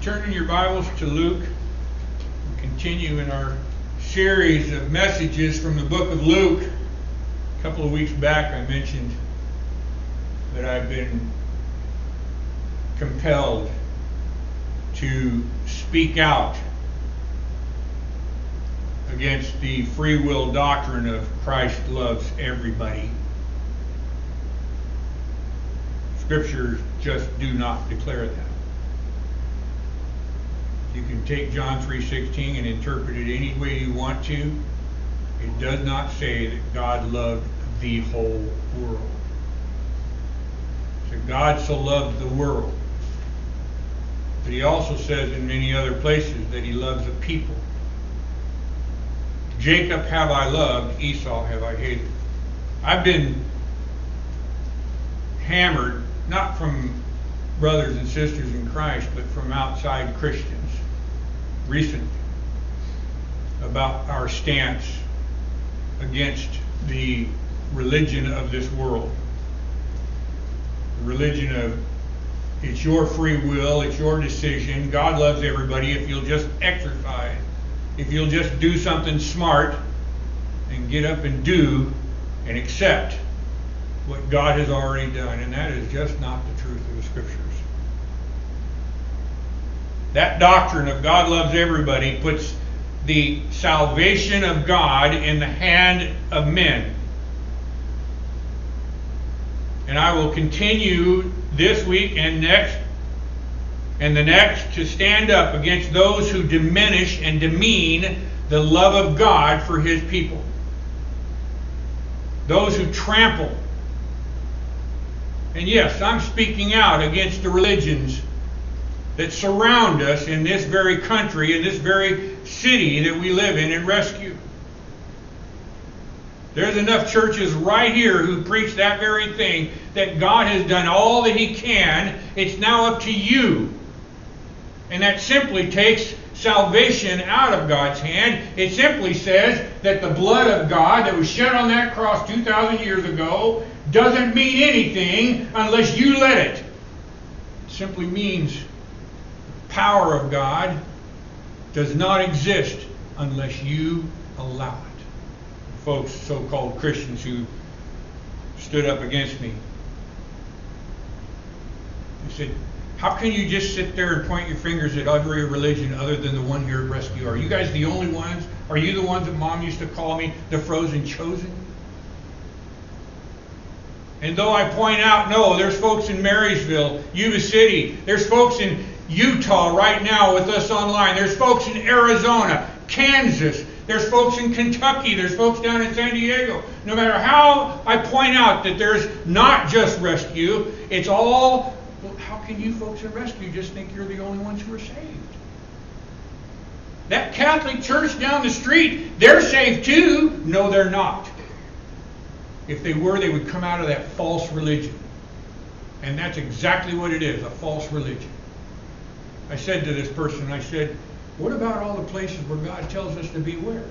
turn in your Bibles to Luke and continue in our series of messages from the book of Luke. A couple of weeks back I mentioned that I've been compelled to speak out against the free will doctrine of Christ loves everybody. Scriptures just do not declare that. You can take John 3:16 and interpret it any way you want to. It does not say that God loved the whole world. So God so loved the world. But he also says in many other places that he loves a people. Jacob have I loved, Esau have I hated. I've been hammered, not from brothers and sisters in Christ, but from outside Christians recently, about our stance against the religion of this world. The religion of it's your free will, it's your decision, God loves everybody if you'll just exercise, if you'll just do something smart and get up and do and accept what God has already done. And that is just not the truth of the Scriptures. That doctrine of God loves everybody puts the salvation of God in the hand of men. And I will continue this week and next and the next to stand up against those who diminish and demean the love of God for His people. Those who trample. And yes, I'm speaking out against the religions that surround us in this very country, in this very city that we live in Rescue. There's enough churches right here who preach that very thing, that God has done all that He can. It's now up to you. And that simply takes salvation out of God's hand. It simply says that the blood of God that was shed on that cross 2,000 years ago doesn't mean anything unless you let it. It simply means the power of God does not exist unless you allow it. Folks, so-called Christians who stood up against me, they said, how can you just sit there and point your fingers at every religion other than the one here at Rescue? Are you guys the only ones? Are you the ones that Mom used to call me the frozen chosen? And though I point out, no, there's folks in Marysville, Yuba City, there's folks in Utah right now with us online, there's folks in Arizona, Kansas, there's folks in Kentucky, there's folks down in San Diego. No matter how I point out that there's not just Rescue, it's all, well, how can you folks in Rescue just think you're the only ones who are saved? That Catholic church down the street, they're saved too. No, they're not. If they were, they would come out of that false religion. And that's exactly what it is, a false religion. I said to this person, I said, what about all the places where God tells us to beware?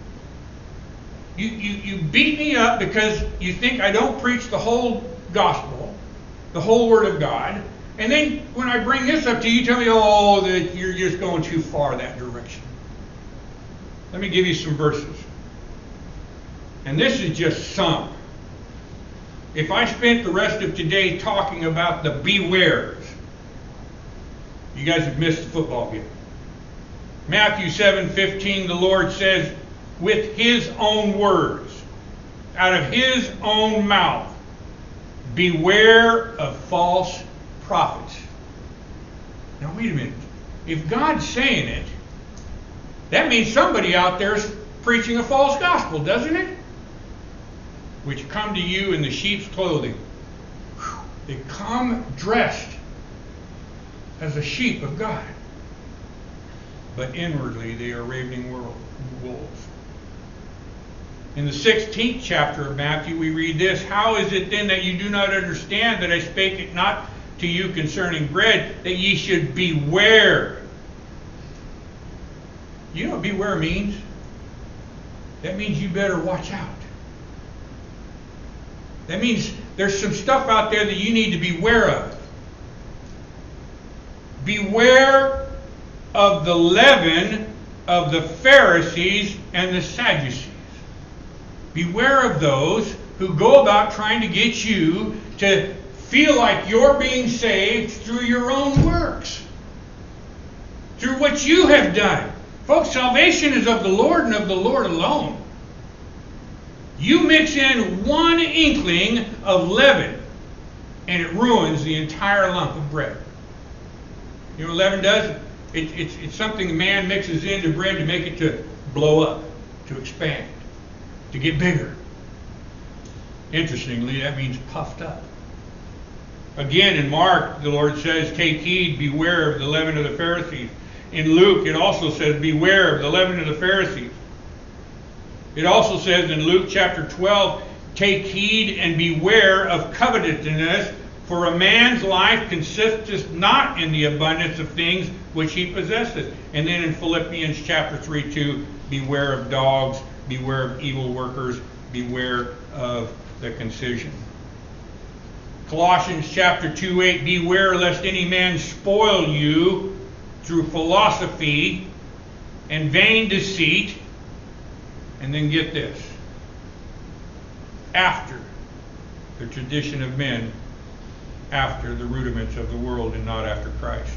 You beat me up because you think I don't preach the whole gospel, the whole Word of God, and then when I bring this up to you, you tell me, oh, that you're just going too far that direction. Let me give you some verses. And this is just some. If I spent the rest of today talking about the bewares, you guys have missed the football game. Matthew 7:15, the Lord says, with His own words, out of His own mouth, beware of false prophets. Now wait a minute. If God's saying it, that means somebody out there is preaching a false gospel, doesn't it? Which come to you in the sheep's clothing. They come dressed as a sheep of God, but inwardly they are ravening wolves. In the 16th chapter of Matthew we read this, how is it then that you do not understand that I spake it not to you concerning bread, that ye should beware? You know what beware means? That means you better watch out. That means there's some stuff out there that you need to beware of. Beware of the leaven of the Pharisees and the Sadducees. Beware of those who go about trying to get you to feel like you're being saved through your own works, through what you have done. Folks, salvation is of the Lord and of the Lord alone. You mix in one inkling of leaven, and it ruins the entire lump of bread. You know what leaven does? It's something man mixes into bread to make it to blow up, to expand, to get bigger. Interestingly, that means puffed up. Again, in Mark, the Lord says, take heed, beware of the leaven of the Pharisees. In Luke, it also says, beware of the leaven of the Pharisees. It also says in Luke chapter 12, take heed and beware of covetousness, for a man's life consisteth not in the abundance of things which he possesseth. And then in Philippians chapter 3:2, beware of dogs, beware of evil workers, beware of the concision. Colossians chapter 2:8, beware lest any man spoil you through philosophy and vain deceit. And then get this, after the tradition of men, after the rudiments of the world, and not after Christ.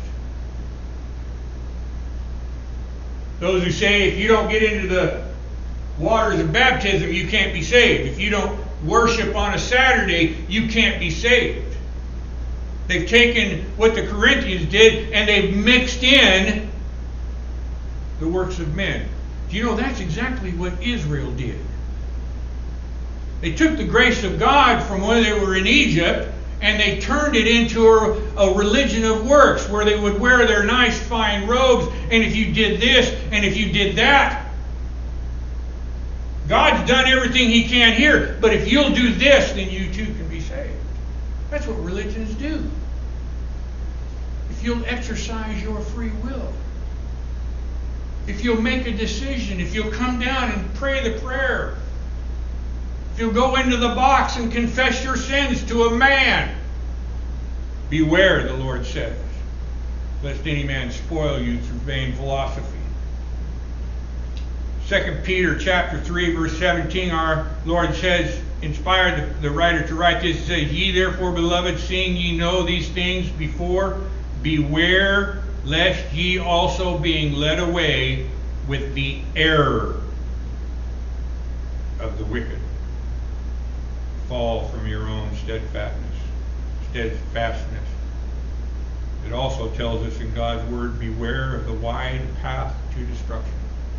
Those who say if you don't get into the waters of baptism, you can't be saved. If you don't worship on a Saturday, you can't be saved. They've taken what the Corinthians did and they've mixed in the works of men. Do you know that's exactly what Israel did? They took the grace of God from when they were in Egypt and they turned it into a religion of works where they would wear their nice fine robes, and if you did this and if you did that, God's done everything He can here, but if you'll do this, then you too can be saved. That's what religions do. If you'll exercise your free will, if you'll make a decision, if you'll come down and pray the prayer, if you'll go into the box and confess your sins to a man, beware, the Lord says, lest any man spoil you through vain philosophy. 2 Peter chapter 3, verse 17, our Lord says, inspired the writer to write this, says, ye therefore, beloved, seeing ye know these things before, beware lest ye also, being led away with the error of the wicked, fall from your own steadfastness. It also tells us in God's Word, beware of the wide path to destruction.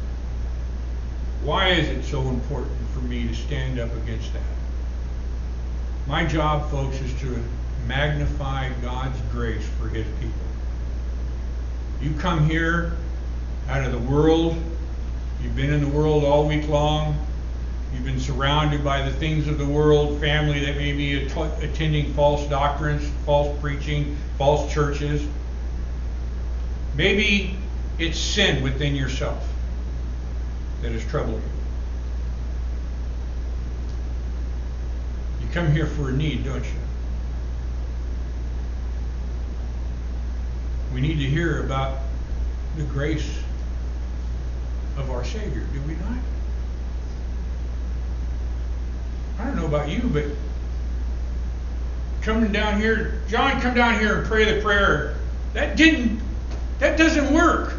Why is it so important for me to stand up against that? My job, folks, is to magnify God's grace for His people. You come here out of the world, you've been in the world all week long, you've been surrounded by the things of the world, family that may be attending false doctrines, false preaching, false churches. Maybe it's sin within yourself that is troubling you. You come here for a need, don't you? We need to hear about the grace of our Savior, do we not? I don't know about you, but coming down here, John, come down here and pray the prayer. That doesn't work.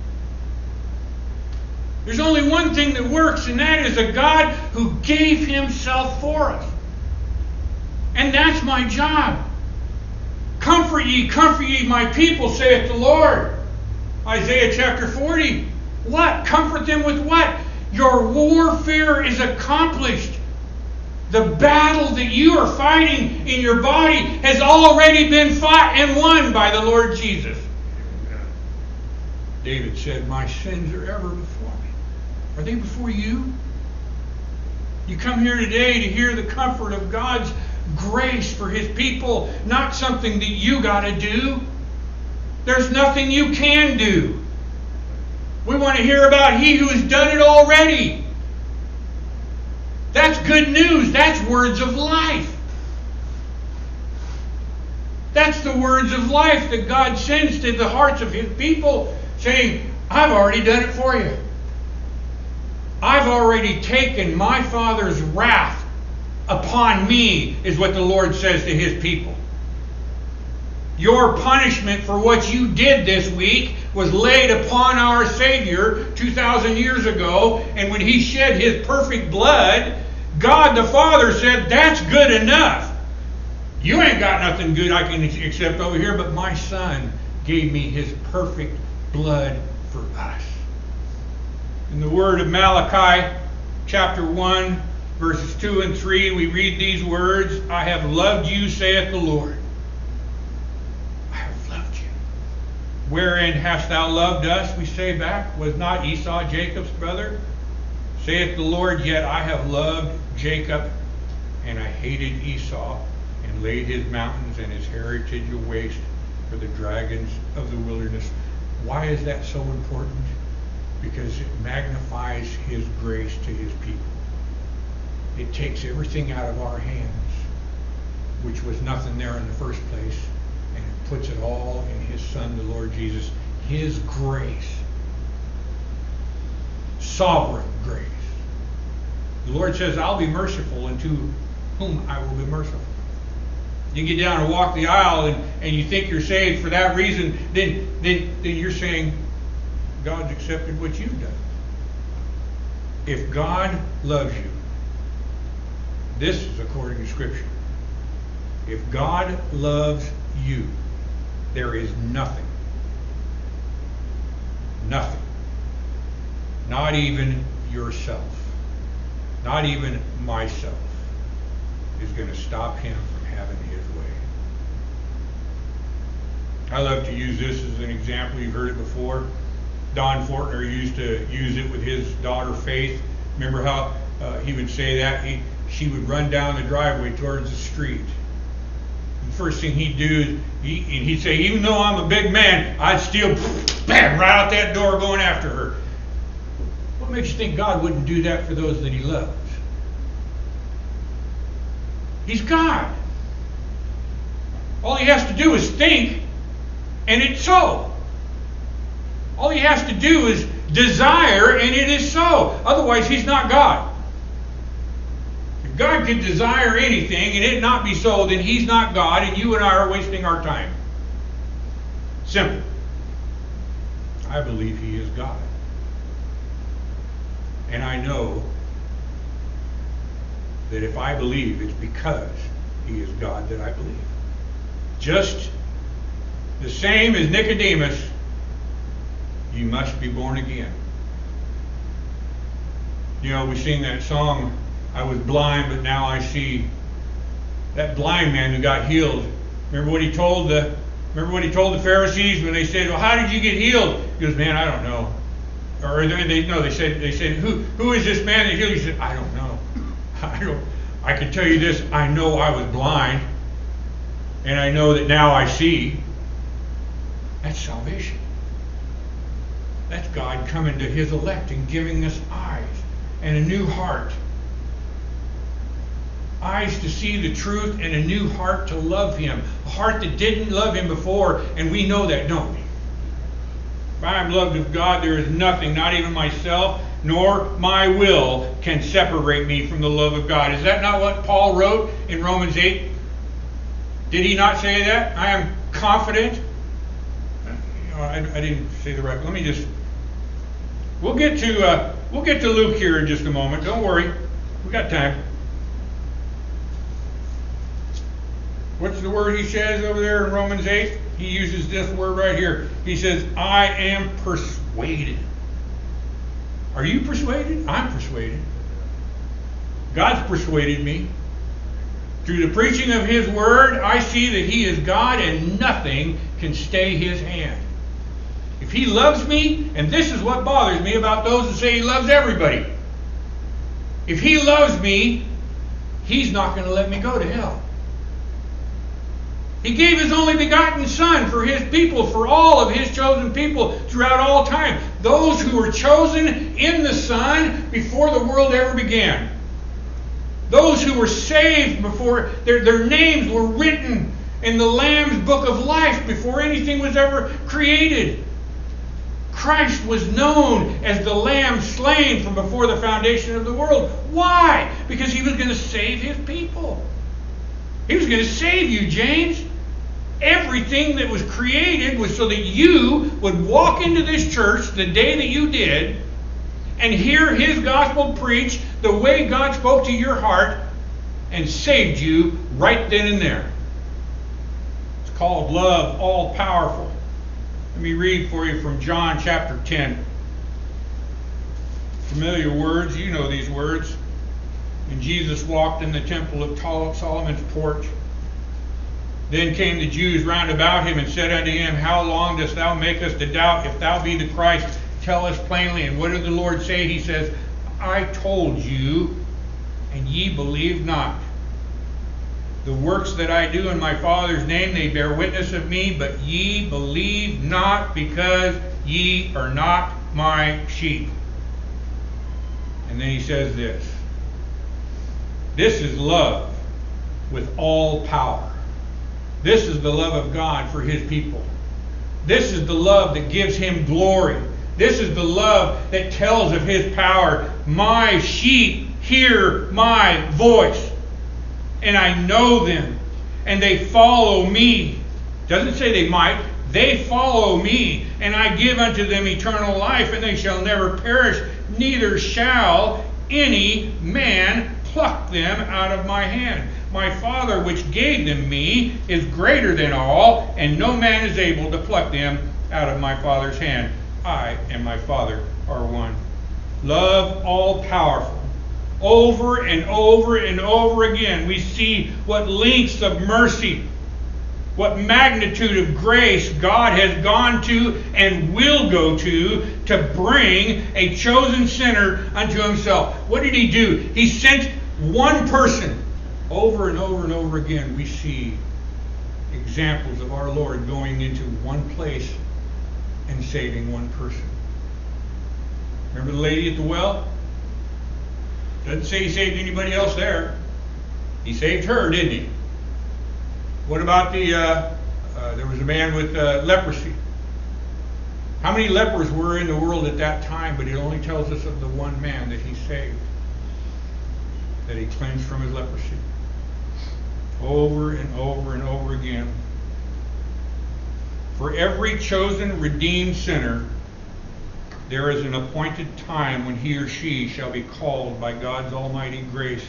There's only one thing that works, and that is a God who gave Himself for us. And that's my job. Comfort ye, my people, saith the Lord. Isaiah chapter 40. What? Comfort them with what? Your warfare is accomplished. The battle that you are fighting in your body has already been fought and won by the Lord Jesus. David said, my sins are ever before me. Are they before you? You come here today to hear the comfort of God's grace for His people, not something that you got to do. There's nothing you can do. We want to hear about He who has done it already. That's good news. That's words of life. That's the words of life that God sends to the hearts of His people saying, I've already done it for you. I've already taken my Father's wrath upon me, is what the Lord says to His people. Your punishment for what you did this week was laid upon our Savior 2,000 years ago, and when He shed His perfect blood, God the Father said, that's good enough. You ain't got nothing good I can accept over here, but my Son gave me His perfect blood for us. In the word of Malachi, chapter 1, verses 2 and 3, we read these words, I have loved you, saith the Lord. I have loved you. Wherein hast thou loved us? We say back, was not Esau Jacob's brother? Saith the Lord, yet I have loved Jacob, and I hated Esau, and laid his mountains and his heritage waste for the dragons of the wilderness. Why is that so important? Because it magnifies His grace to His people. It takes everything out of our hands, which was nothing there in the first place, and it puts it all in His Son, the Lord Jesus. His grace. Sovereign grace. The Lord says, I'll be merciful unto whom I will be merciful. You get down and walk the aisle and you think you're saved for that reason, then you're saying, God's accepted what you've done. If God loves you, this is according to Scripture. If God loves you, there is nothing, not even yourself, not even myself, is going to stop Him from having His way. I love to use this as an example. You've heard it before. Don Fortner used to use it with his daughter Faith. Remember how he would say that? She would run down the driveway towards the street. The first thing he'd do is he'd say, even though I'm a big man, I'd still bam, right out that door going after her. What makes you think God wouldn't do that for those that He loves? He's God. All He has to do is think, and it's so. All He has to do is desire, and it is so. Otherwise, He's not God. If God could desire anything and it not be so, then He's not God, and you and I are wasting our time. Simple. I believe He is God. And I know that if I believe, it's because He is God that I believe. Just the same as Nicodemus, you must be born again. You know, we sing that song, I was blind, but now I see. That blind man who got healed. Remember what he told the Pharisees when they said, well, how did you get healed? He goes, man, I don't know. Or they said, who is this man that healed you? He said, I don't know. I can tell you this, I know I was blind, and I know that now I see. That's salvation. That's God coming to His elect and giving us eyes and a new heart. Eyes to see the truth and a new heart to love Him. A heart that didn't love Him before, and we know that, don't we? If I am loved of God, there is nothing, not even myself, nor my will, can separate me from the love of God. Is that not what Paul wrote in Romans 8? Did he not say that? I am confident. I didn't say the right. Let me just. We'll get to Luke here in just a moment. Don't worry, we got time. What's the word he says over there in Romans 8? He uses this word right here. He says, I am persuaded. Are you persuaded? I'm persuaded. God's persuaded me. Through the preaching of His word, I see that He is God and nothing can stay His hand. If He loves me, and this is what bothers me about those who say He loves everybody. If He loves me, He's not going to let me go to hell. He gave His only begotten Son for His people, for all of His chosen people throughout all time. Those who were chosen in the Son before the world ever began. Those who were saved before their names were written in the Lamb's book of life before anything was ever created. Christ was known as the Lamb slain from before the foundation of the world. Why? Because he was going to save his people. He was going to save you, James. Everything that was created was so that you would walk into this church the day that you did and hear his gospel preached the way God spoke to your heart and saved you right then and there. It's called love, all powerful. Let me read for you from John chapter 10. Familiar words, you know these words. And Jesus walked in the temple of Solomon's porch. Then came the Jews round about him and said unto him, How long dost thou make us to doubt? If thou be the Christ, tell us plainly. And what did the Lord say? He says, I told you, and ye believe not. The works that I do in my Father's name, they bear witness of me, but ye believe not, because ye are not my sheep. And then he says this. This is love with all power. This is the love of God for his people. This is the love that gives him glory. This is the love that tells of his power. My sheep hear my voice, and I know them, and they follow me. Doesn't say they might. They follow me, and I give unto them eternal life, and they shall never perish, neither shall any man pluck them out of my hand. My Father which gave them me is greater than all, and no man is able to pluck them out of my Father's hand. I and my Father are one. Love all powerful. Over and over and over again, we see what lengths of mercy, what magnitude of grace God has gone to and will go to bring a chosen sinner unto himself. What did he do? He sent one person. Over and over and over again, we see examples of our Lord going into one place and saving one person. Remember the lady at the well? Doesn't say he saved anybody else there. He saved her, didn't he? What about there was a man with leprosy. How many lepers were in the world at that time? But it only tells us of the one man that he saved, that he cleansed from his leprosy. Over and over and over again. For every chosen, redeemed sinner, there is an appointed time when he or she shall be called by God's almighty grace.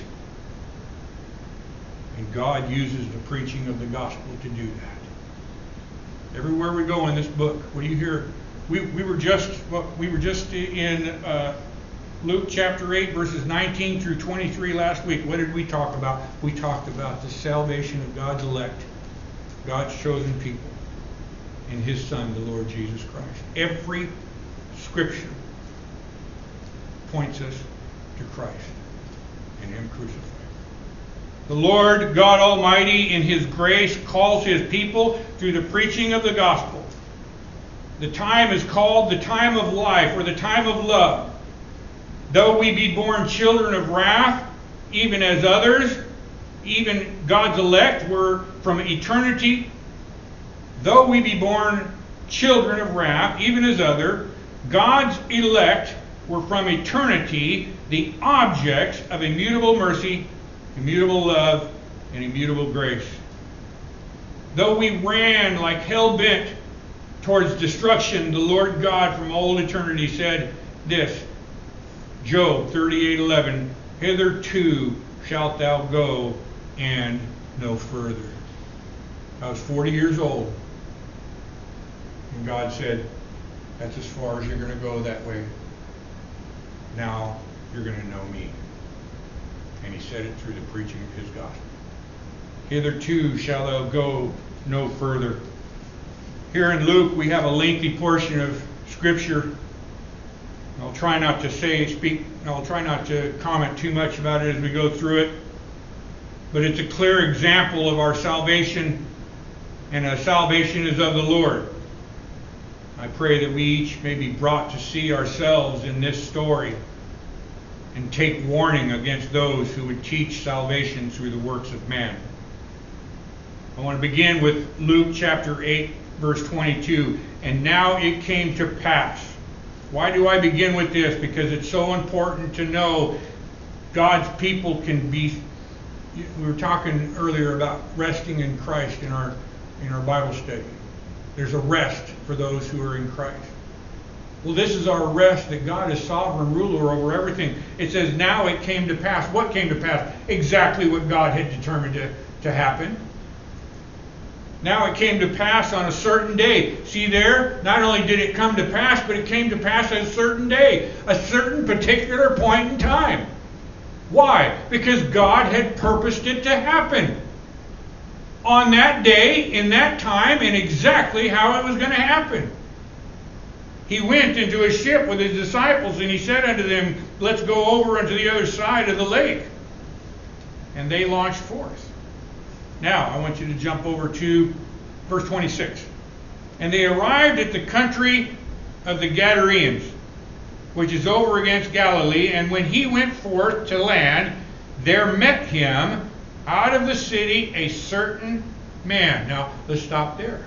And God uses the preaching of the gospel to do that. Everywhere we go in this book, what do you hear? We were just in Luke chapter 8, verses 19 through 23 last week. What did we talk about? We talked about the salvation of God's elect, God's chosen people, in his Son, the Lord Jesus Christ. Every scripture points us to Christ and him crucified. The Lord God Almighty, in his grace, calls his people through the preaching of the gospel. The time is called the time of life, or the time of love. Though we be born children of wrath, even as others, even God's elect were from eternity. Though we be born children of wrath, even as other, God's elect were from eternity the objects of immutable mercy, immutable love, and immutable grace. Though we ran like hell-bent towards destruction, the Lord God from old eternity said this, Job 38:11, hitherto shalt thou go and no further. I was 40 years old, and God said, that's as far as you're going to go that way. Now you're going to know me. And he said it through the preaching of his gospel. Hitherto shalt thou go no further. Here in Luke we have a lengthy portion of Scripture. I'll try not to comment too much about it as we go through it. But it's a clear example of our salvation, and our salvation is of the Lord. I pray that we each may be brought to see ourselves in this story and take warning against those who would teach salvation through the works of man. I want to begin with Luke chapter 8, verse 22. And now it came to pass, Why do I begin with this? Because it's so important to know God's people can be. We were talking earlier about resting in Christ in our Bible study. There's a rest for those who are in Christ. Well, this is our rest, that God is sovereign ruler over everything. It says, now it came to pass. What came to pass? Exactly what God had determined to happen. Now it came to pass on a certain day. See there? Not only did it come to pass, but it came to pass at a certain day. A certain particular point in time. Why? Because God had purposed it to happen. On that day, in that time, and exactly how it was going to happen. He went into a ship with his disciples, and he said unto them, let's go over unto the other side of the lake. And they launched forth. Now, I want you to jump over to verse 26. And they arrived at the country of the Gadarenes, which is over against Galilee. And when he went forth to land, there met him out of the city a certain man. Now, let's stop there.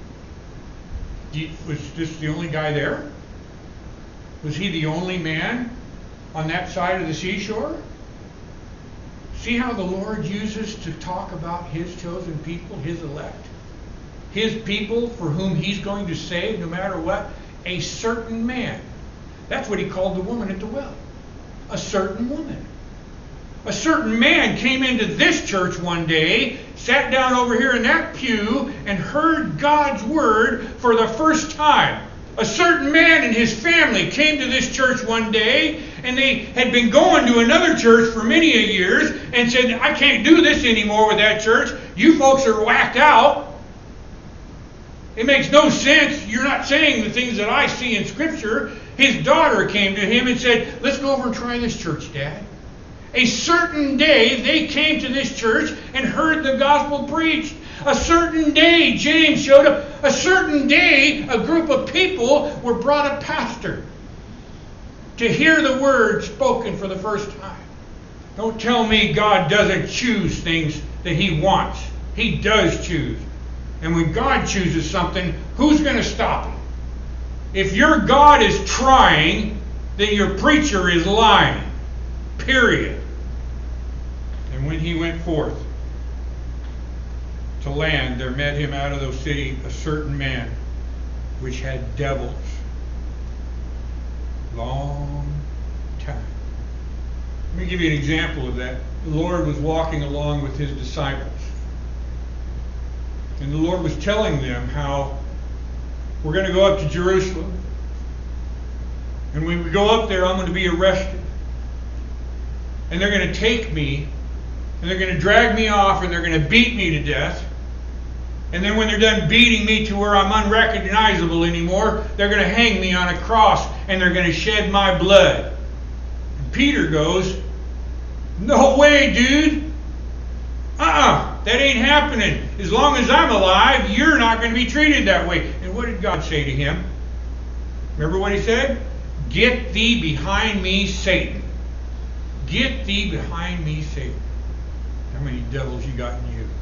Was this the only guy there? Was he the only man on that side of the seashore? See how the Lord uses to talk about his chosen people, his elect? His people for whom he's going to save no matter what? A certain man. That's what he called the woman at the well. A certain woman. A certain man came into this church one day, sat down over here in that pew, and heard God's word for the first time. A certain man and his family came to this church one day, and they had been going to another church for many a years, and said, I can't do this anymore with that church. You folks are whacked out. It makes no sense. You're not saying the things that I see in Scripture. His daughter came to him and said, let's go over and try this church, Dad. A certain day, they came to this church and heard the gospel preached. A certain day, James showed up. A certain day, a group of people were brought a pastor to hear the word spoken for the first time. Don't tell me God doesn't choose things that he wants. He does choose. And when God chooses something, who's going to stop him? If your God is trying, then your preacher is lying. Period. And when he went forth to land, there met him out of the city a certain man which had devils. Long time. Let me give you an example of that. The Lord was walking along with his disciples. And the Lord was telling them how we're going to go up to Jerusalem. And when we go up there, I'm going to be arrested. And they're going to take me, and they're going to drag me off, and they're going to beat me to death. And then when they're done beating me to where I'm unrecognizable anymore, they're going to hang me on a cross, and they're going to shed my blood. And Peter goes, no way, dude. That ain't happening. As long as I'm alive, you're not going to be treated that way. And what did God say to him? Remember what he said? Get thee behind me, Satan. Get thee behind me, Satan. How many devils you got in you?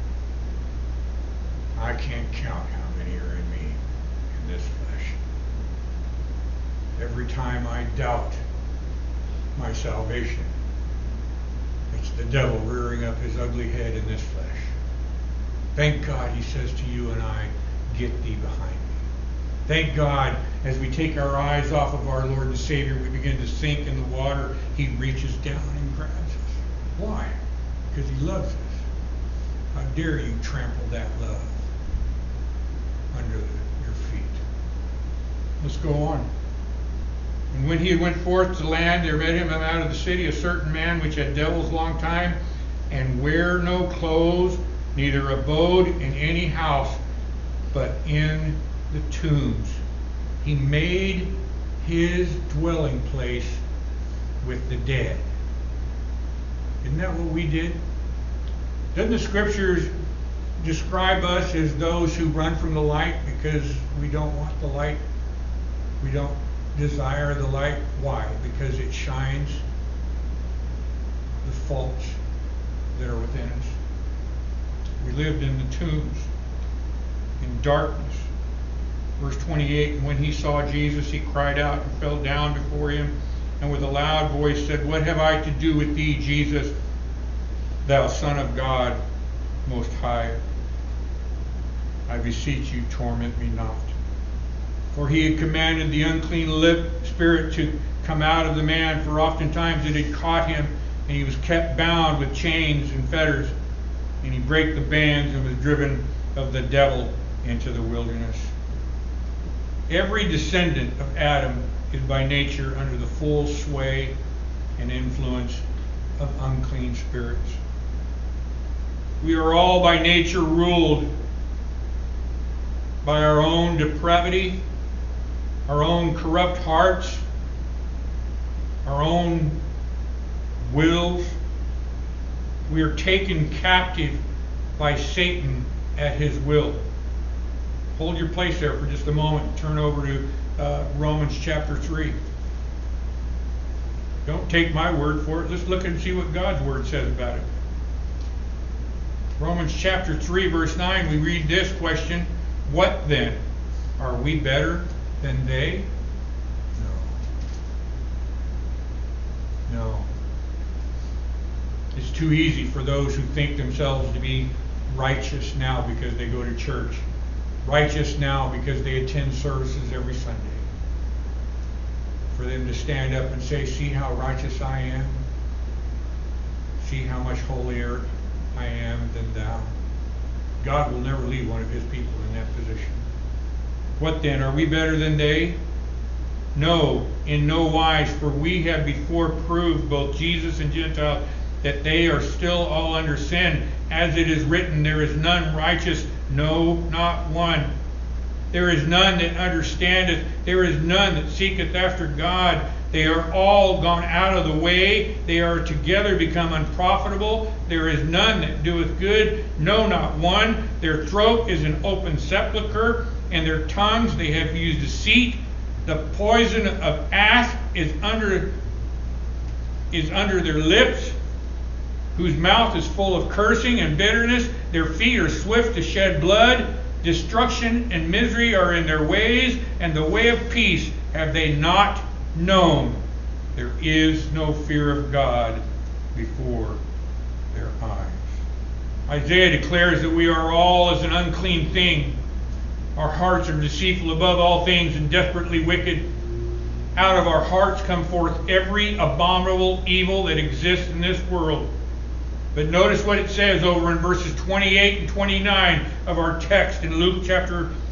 I can't count how many are in me in this flesh. Every time I doubt my salvation, it's the devil rearing up his ugly head in this flesh. Thank God he says to you and I, get thee behind me. Thank God, as we take our eyes off of our Lord and Savior, we begin to sink in the water, he reaches down and grabs us. Why? Because he loves us. How dare you trample that love under your feet? Let's go on. And when he had went forth to land, there met him out of the city a certain man which had devils long time, and wear no clothes, neither abode in any house, but in the tombs. He made his dwelling place with the dead. Isn't that what we did? Doesn't the Scriptures describe us as those who run from the light because we don't want the light? We don't desire the light. Why? Because it shines the faults that are within us. We lived in the tombs, in darkness. Verse 28, and when he saw Jesus, he cried out and fell down before him, and with a loud voice said, What have I to do with thee, Jesus, thou Son of God Most High? I beseech you, torment me not. For he had commanded the unclean spirit to come out of the man, for oftentimes it had caught him, and he was kept bound with chains and fetters, and he brake the bands and was driven of the devil into the wilderness. Every descendant of Adam is by nature under the full sway and influence of unclean spirits. We are all by nature ruled by our own depravity, our own corrupt hearts, our own wills. We are taken captive by Satan at his will. Hold your place there for just a moment. Turn over to Romans chapter 3. Don't take my word for it. Let's look and see what God's word says about it. Romans chapter 3, verse 9, we read this question, What then? Are we better than they? No. It's too easy for those who think themselves to be righteous now because they go to church. Righteous now because they attend services every Sunday. For them to stand up and say, see how righteous I am. See how much holier I am than thou. God will never leave one of his people in that position. What then? Are we better than they? No, in no wise, for we have before proved, both Jesus and Gentiles, that they are still all under sin. As it is written, there is none righteous, no, not one. There is none that understandeth, there is none that seeketh after God. They are all gone out of the way, they are together become unprofitable. There is none that doeth good, no, not one. Their throat is an open sepulchre, and their tongues they have used deceit. The poison of asp is under their lips, whose mouth is full of cursing and bitterness. Their feet are swift to shed blood. Destruction and misery are in their ways, and the way of peace have they not known. There is no fear of God before their eyes. Isaiah declares that we are all as an unclean thing. Our hearts are deceitful above all things and desperately wicked. Out of our hearts come forth every abominable evil that exists in this world. But notice what it says over in verses 28 and 29 of our text in Luke chapter